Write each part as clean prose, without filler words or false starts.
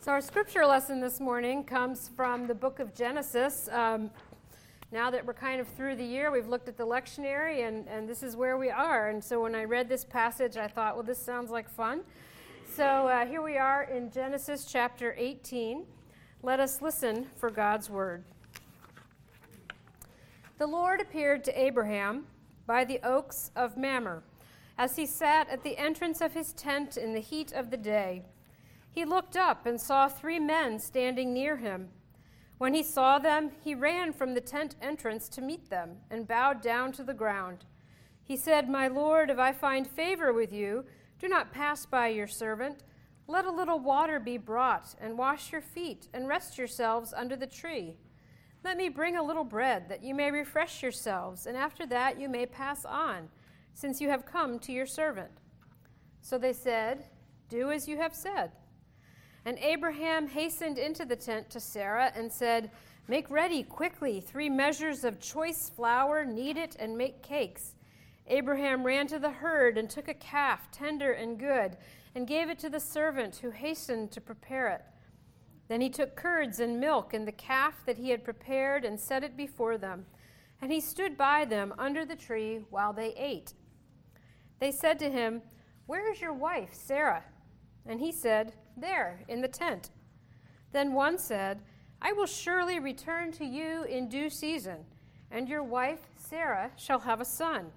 So our scripture lesson this morning comes from the book of Genesis. Now that we're kind of through the year, we've looked at the lectionary, and this is where we are. And so when I read this passage, I thought, well, this sounds like fun. So here we are in Genesis chapter 18. Let us listen for God's word. The Lord appeared to Abraham by the oaks of Mamre, as he sat at the entrance of his tent in the heat of the day. He looked up and saw 3 men standing near him. When he saw them, he ran from the tent entrance to meet them and bowed down to the ground. He said, "My Lord, if I find favor with you, do not pass by your servant. Let a little water be brought, and wash your feet, and rest yourselves under the tree. Let me bring a little bread, that you may refresh yourselves, and after that you may pass on, since you have come to your servant." So they said, "Do as you have said." And Abraham hastened into the tent to Sarah and said, "Make ready quickly 3 measures of choice flour, knead it, and make cakes." Abraham ran to the herd and took a calf, tender and good, and gave it to the servant who hastened to prepare it. Then he took curds and milk and the calf that he had prepared and set it before them. And he stood by them under the tree while they ate. They said to him, "Where is your wife, Sarah?" And he said, "There, in the tent." Then one said, "I will surely return to you in due season, and your wife, Sarah, shall have a son."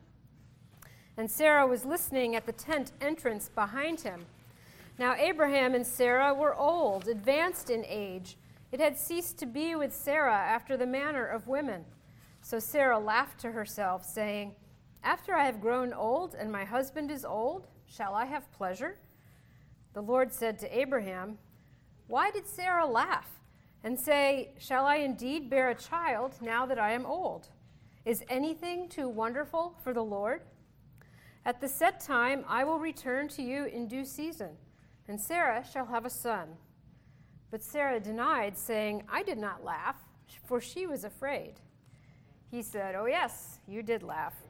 And Sarah was listening at the tent entrance behind him. Now Abraham and Sarah were old, advanced in age. It had ceased to be with Sarah after the manner of women. So Sarah laughed to herself, saying, "After I have grown old and my husband is old, shall I have pleasure?" The Lord said to Abraham, "Why did Sarah laugh and say, 'Shall I indeed bear a child now that I am old?' Is anything too wonderful for the Lord? At the set time I will return to you in due season, and Sarah shall have a son." But Sarah denied, saying, "I did not laugh, for she was afraid." He said, "Oh yes, you did laugh."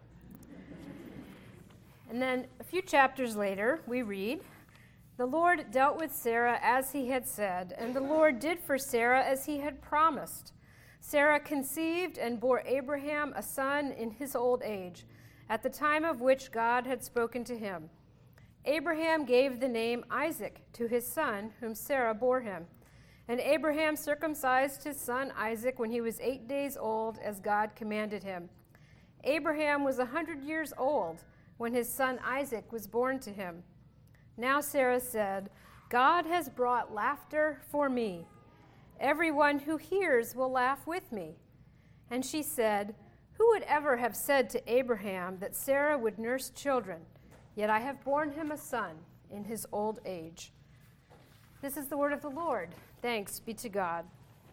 And then a few chapters later, we read, "The Lord dealt with Sarah as he had said, and the Lord did for Sarah as he had promised. Sarah conceived and bore Abraham a son in his old age, at the time of which God had spoken to him. Abraham gave the name Isaac to his son, whom Sarah bore him. And Abraham circumcised his son Isaac when he was 8 days old, as God commanded him. Abraham was 100 years old when his son Isaac was born to him. Now Sarah said, 'God has brought laughter for me. Everyone who hears will laugh with me.' And she said, 'Who would ever have said to Abraham that Sarah would nurse children? Yet I have borne him a son in his old age.'" This is the word of the Lord. Thanks be to God.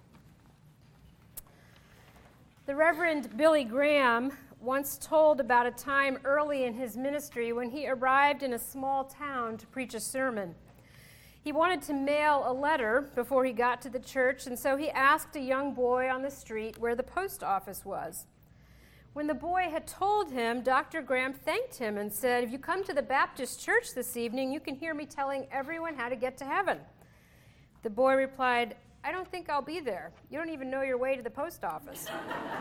The Reverend Billy Graham once told about a time early in his ministry when he arrived in a small town to preach a sermon. He wanted to mail a letter before he got to the church, and so he asked a young boy on the street where the post office was. When the boy had told him, Dr. Graham thanked him and said, "If you come to the Baptist church this evening, you can hear me telling everyone how to get to heaven." The boy replied, "I don't think I'll be there. You don't even know your way to the post office."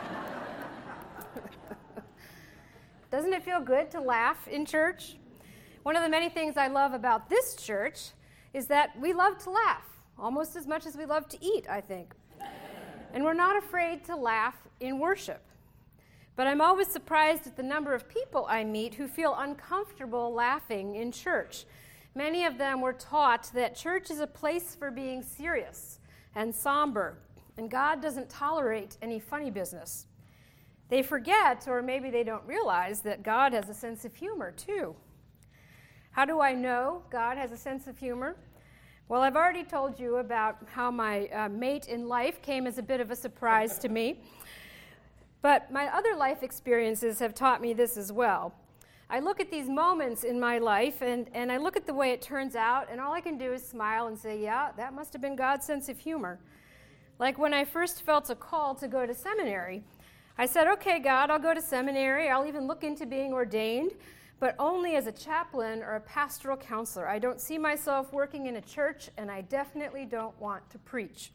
Doesn't it feel good to laugh in church? One of the many things I love about this church is that we love to laugh, almost as much as we love to eat, I think. And we're not afraid to laugh in worship. But I'm always surprised at the number of people I meet who feel uncomfortable laughing in church. Many of them were taught that church is a place for being serious and somber, and God doesn't tolerate any funny business. They forget, or maybe they don't realize, that God has a sense of humor, too. How do I know God has a sense of humor? Well, I've already told you about how my mate in life came as a bit of a surprise to me. But my other life experiences have taught me this as well. I look at these moments in my life, and I look at the way it turns out, and all I can do is smile and say, yeah, that must have been God's sense of humor. Like when I first felt a call to go to seminary, I said, "Okay, God, I'll go to seminary. I'll even look into being ordained. but only as a chaplain or a pastoral counselor. I don't see myself working in a church, and I definitely don't want to preach.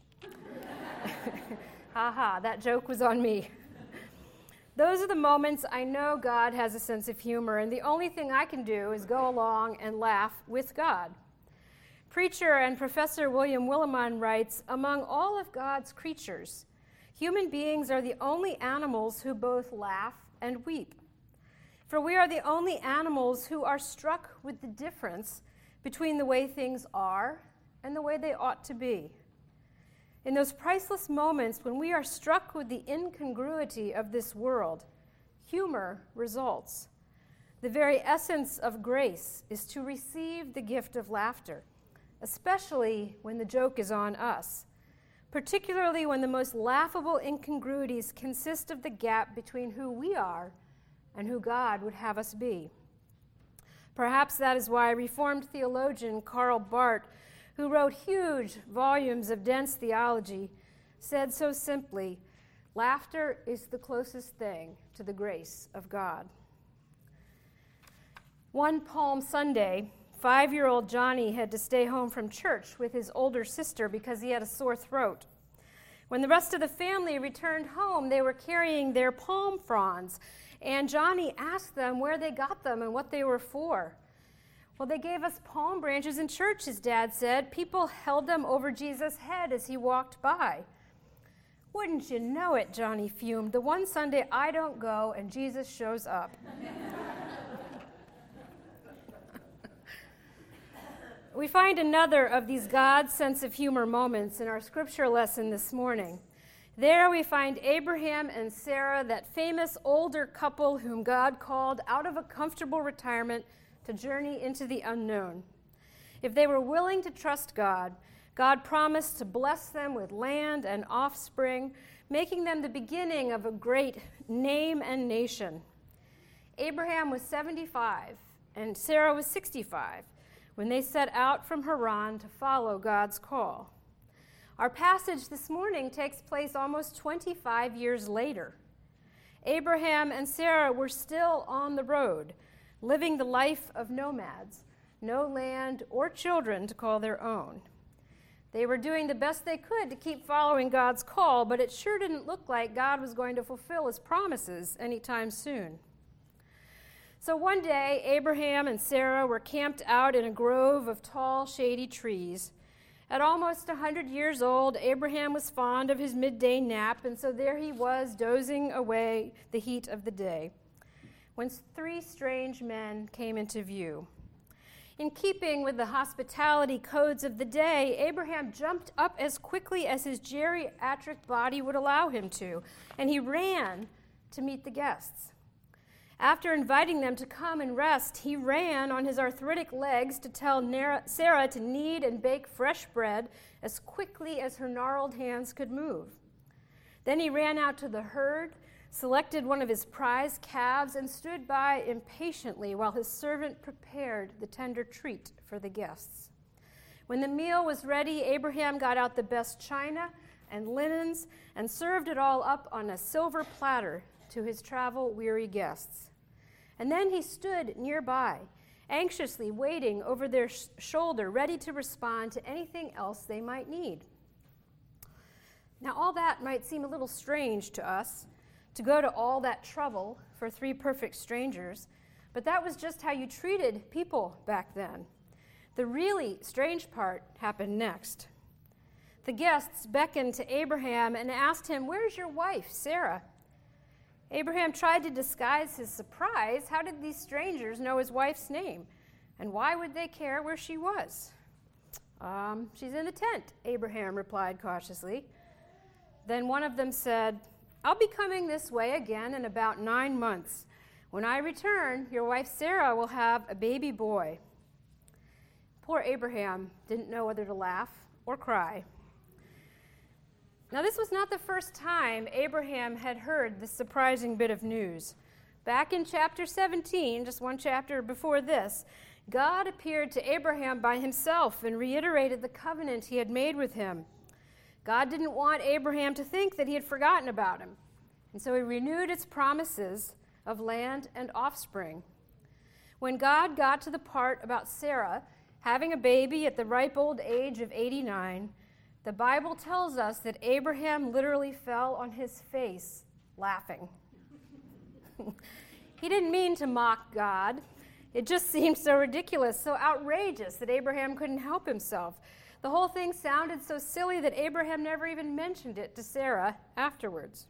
Haha, that joke was on me. Those are the moments I know God has a sense of humor, and the only thing I can do is go along and laugh with God. Preacher and Professor William Willimon writes, "Among all of God's creatures, human beings are the only animals who both laugh and weep. For we are the only animals who are struck with the difference between the way things are and the way they ought to be. In those priceless moments when we are struck with the incongruity of this world, humor results. The very essence of grace is to receive the gift of laughter, especially when the joke is on us, particularly when the most laughable incongruities consist of the gap between who we are and who God would have us be. Perhaps that is why Reformed theologian Karl Barth, who wrote huge volumes of dense theology, said so simply, "Laughter is the closest thing to the grace of God." One Palm Sunday, 5-year-old Johnny had to stay home from church with his older sister because he had a sore throat. When the rest of the family returned home, they were carrying their palm fronds, and Johnny asked them where they got them and what they were for. "Well, they gave us palm branches in church," his dad said. "People held them over Jesus' head as he walked by." "Wouldn't you know it," Johnny fumed, "the one Sunday I don't go and Jesus shows up." We find another of these God's sense of humor moments in our scripture lesson this morning. There we find Abraham and Sarah, that famous older couple whom God called out of a comfortable retirement to journey into the unknown. If they were willing to trust God, God promised to bless them with land and offspring, making them the beginning of a great name and nation. Abraham was 75 and Sarah was 65 when they set out from Haran to follow God's call. Our passage this morning takes place almost 25 years later. Abraham and Sarah were still on the road, living the life of nomads, no land or children to call their own. They were doing the best they could to keep following God's call, but it sure didn't look like God was going to fulfill his promises anytime soon. So one day, Abraham and Sarah were camped out in a grove of tall, shady trees. At almost 100 years old, Abraham was fond of his midday nap, and so there he was, dozing away the heat of the day, when 3 strange men came into view. In keeping with the hospitality codes of the day, Abraham jumped up as quickly as his geriatric body would allow him to, and he ran to meet the guests. After inviting them to come and rest, he ran on his arthritic legs to tell Sarah to knead and bake fresh bread as quickly as her gnarled hands could move. Then he ran out to the herd, selected one of his prize calves, and stood by impatiently while his servant prepared the tender treat for the guests. When the meal was ready, Abraham got out the best china and linens and served it all up on a silver platter to his travel-weary guests. And then he stood nearby, anxiously waiting over their shoulder, ready to respond to anything else they might need. Now, all that might seem a little strange to us, to go to all that trouble for 3 perfect strangers, but that was just how you treated people back then. The really strange part happened next. The guests beckoned to Abraham and asked him, "Where's your wife, Sarah?" Abraham tried to disguise his surprise. How did these strangers know his wife's name? And why would they care where she was? She's in the tent," Abraham replied cautiously. Then one of them said, "I'll be coming this way again in about 9 months. When I return, your wife Sarah will have a baby boy." Poor Abraham didn't know whether to laugh or cry. Now, this was not the first time Abraham had heard this surprising bit of news. Back in chapter 17, just one chapter before this, God appeared to Abraham by himself and reiterated the covenant he had made with him. God didn't want Abraham to think that he had forgotten about him, and so he renewed his promises of land and offspring. When God got to the part about Sarah having a baby at the ripe old age of 89, the Bible tells us that Abraham literally fell on his face laughing. He didn't mean to mock God. It just seemed so ridiculous, so outrageous that Abraham couldn't help himself. The whole thing sounded so silly that Abraham never even mentioned it to Sarah afterwards.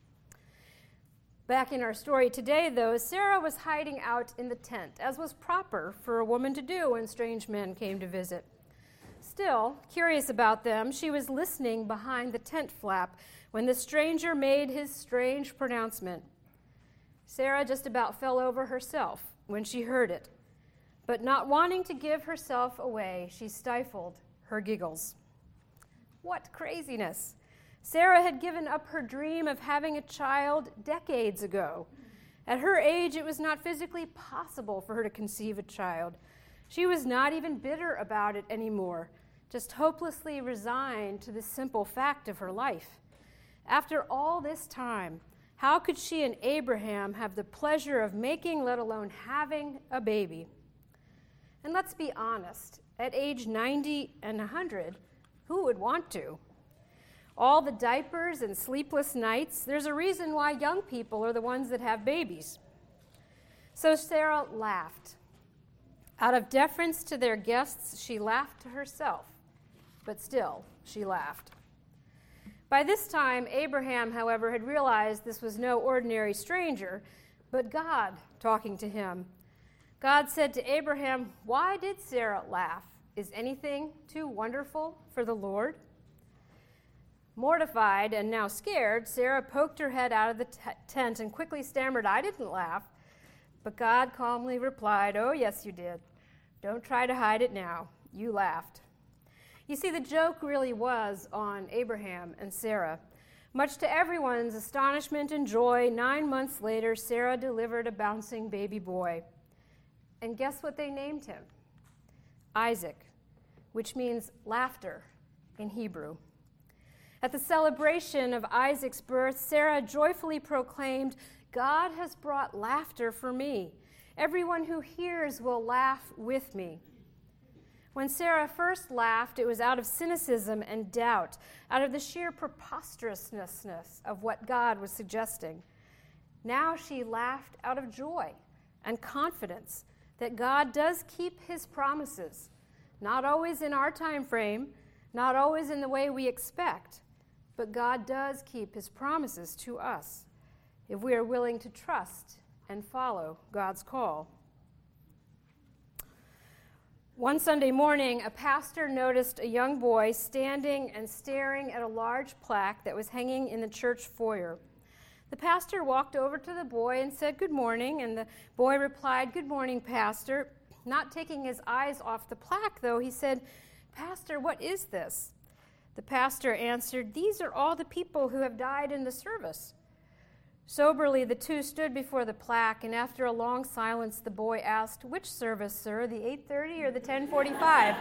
Back in our story today, though, Sarah was hiding out in the tent, as was proper for a woman to do when strange men came to visit. Still, curious about them, she was listening behind the tent flap when the stranger made his strange pronouncement. Sarah just about fell over herself when she heard it, but not wanting to give herself away, she stifled her giggles. What craziness! Sarah had given up her dream of having a child decades ago. At her age, it was not physically possible for her to conceive a child. She was not even bitter about it anymore, just hopelessly resigned to the simple fact of her life. After all this time, how could she and Abraham have the pleasure of making, let alone having, a baby? And let's be honest, at age 90 and 100, who would want to? All the diapers and sleepless nights, there's a reason why young people are the ones that have babies. So Sarah laughed. Out of deference to their guests, she laughed to herself, but still, she laughed. By this time, Abraham, however, had realized this was no ordinary stranger, but God talking to him. God said to Abraham, "Why did Sarah laugh? Is anything too wonderful for the Lord?" Mortified and now scared, Sarah poked her head out of the tent and quickly stammered, "I didn't laugh." But God calmly replied, "Oh, yes, you did. Don't try to hide it now. You laughed." You see, the joke really was on Abraham and Sarah. Much to everyone's astonishment and joy, 9 months later, Sarah delivered a bouncing baby boy. And guess what they named him? Isaac, which means laughter in Hebrew. At the celebration of Isaac's birth, Sarah joyfully proclaimed, "God has brought laughter for me. Everyone who hears will laugh with me." When Sarah first laughed, it was out of cynicism and doubt, out of the sheer preposterousness of what God was suggesting. Now she laughed out of joy and confidence that God does keep his promises, not always in our time frame, not always in the way we expect, but God does keep his promises to us if we are willing to trust and follow God's call. One Sunday morning, a pastor noticed a young boy standing and staring at a large plaque that was hanging in the church foyer. The pastor walked over to the boy and said, "Good morning," and the boy replied, "Good morning, Pastor." Not taking his eyes off the plaque, though, he said, "Pastor, what is this?" The pastor answered, "These are all the people who have died in the service." Soberly, the two stood before the plaque, and after a long silence, the boy asked, "Which service, sir, the 8:30 or the 10:45?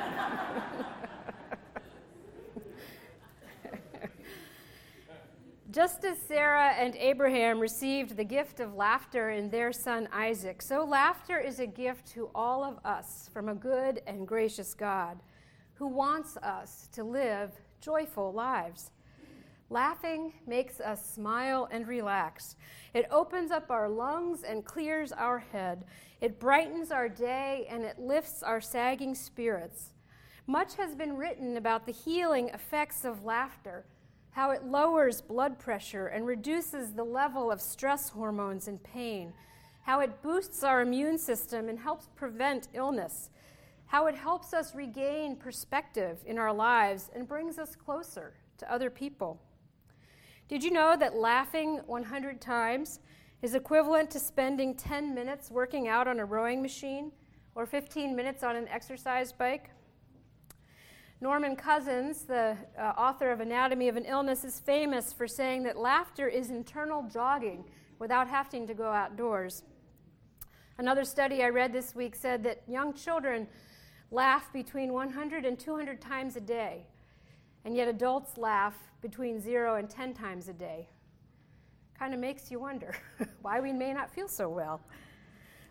Just as Sarah and Abraham received the gift of laughter in their son Isaac, so laughter is a gift to all of us from a good and gracious God who wants us to live joyful lives. Laughing makes us smile and relax. It opens up our lungs and clears our head. It brightens our day and it lifts our sagging spirits. Much has been written about the healing effects of laughter, how it lowers blood pressure and reduces the level of stress hormones and pain, how it boosts our immune system and helps prevent illness, how it helps us regain perspective in our lives and brings us closer to other people. Did you know that laughing 100 times is equivalent to spending 10 minutes working out on a rowing machine or 15 minutes on an exercise bike? Norman Cousins, the author of Anatomy of an Illness, is famous for saying that laughter is internal jogging without having to go outdoors. Another study I read this week said that young children laugh between 100 and 200 times a day, and yet adults laugh between 0 and 10 times a day. Kind of makes you wonder why we may not feel so well.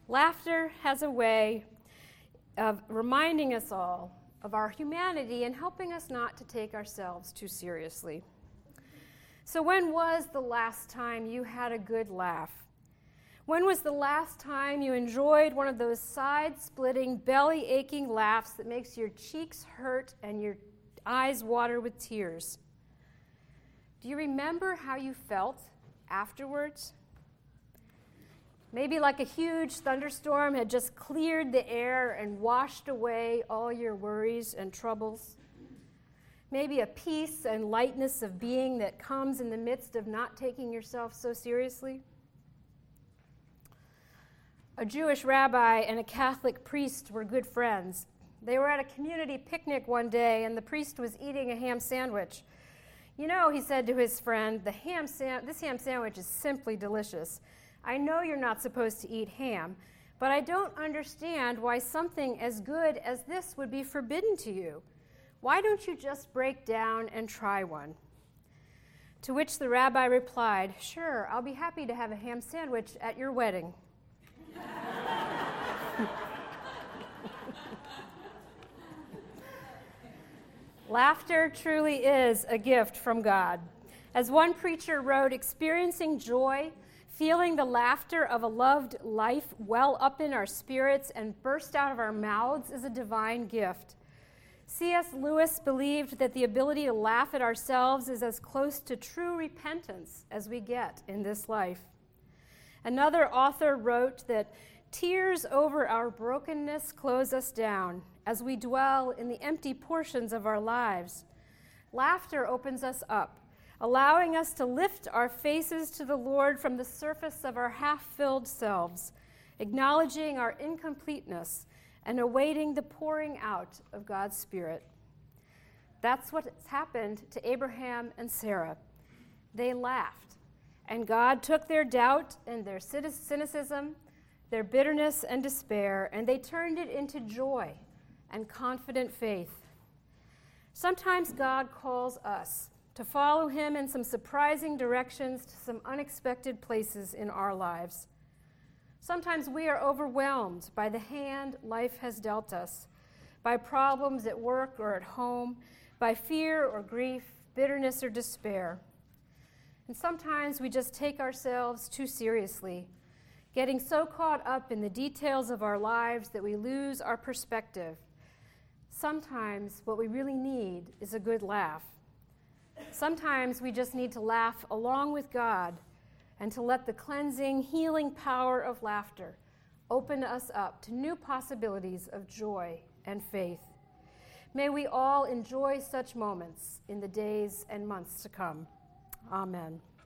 Laughter has a way of reminding us all of our humanity and helping us not to take ourselves too seriously. So when was the last time you had a good laugh? When was the last time you enjoyed one of those side-splitting, belly-aching laughs that makes your cheeks hurt and your eyes water with tears? Do you remember how you felt afterwards? Maybe like a huge thunderstorm had just cleared the air and washed away all your worries and troubles. Maybe a peace and lightness of being that comes in the midst of not taking yourself so seriously. A Jewish rabbi and a Catholic priest were good friends. They were at a community picnic one day, and the priest was eating a ham sandwich. "You know," he said to his friend, this ham sandwich is simply delicious. I know you're not supposed to eat ham, but I don't understand why something as good as this would be forbidden to you. Why don't you just break down and try one?" To which the rabbi replied, "Sure, I'll be happy to have a ham sandwich at your wedding." Laughter truly is a gift from God. As one preacher wrote, experiencing joy, feeling the laughter of a loved life well up in our spirits and burst out of our mouths is a divine gift. C.S. Lewis believed that the ability to laugh at ourselves is as close to true repentance as we get in this life. Another author wrote that tears over our brokenness close us down as we dwell in the empty portions of our lives. Laughter opens us up, allowing us to lift our faces to the Lord from the surface of our half-filled selves, acknowledging our incompleteness and awaiting the pouring out of God's Spirit. That's what's happened to Abraham and Sarah. They laughed, and God took their doubt and their cynicism, their bitterness and despair, and they turned it into joy and confident faith. Sometimes God calls us to follow him in some surprising directions to some unexpected places in our lives. Sometimes we are overwhelmed by the hand life has dealt us, by problems at work or at home, by fear or grief, bitterness or despair. And sometimes we just take ourselves too seriously, getting so caught up in the details of our lives that we lose our perspective. Sometimes what we really need is a good laugh. Sometimes we just need to laugh along with God and to let the cleansing, healing power of laughter open us up to new possibilities of joy and faith. May we all enjoy such moments in the days and months to come. Amen.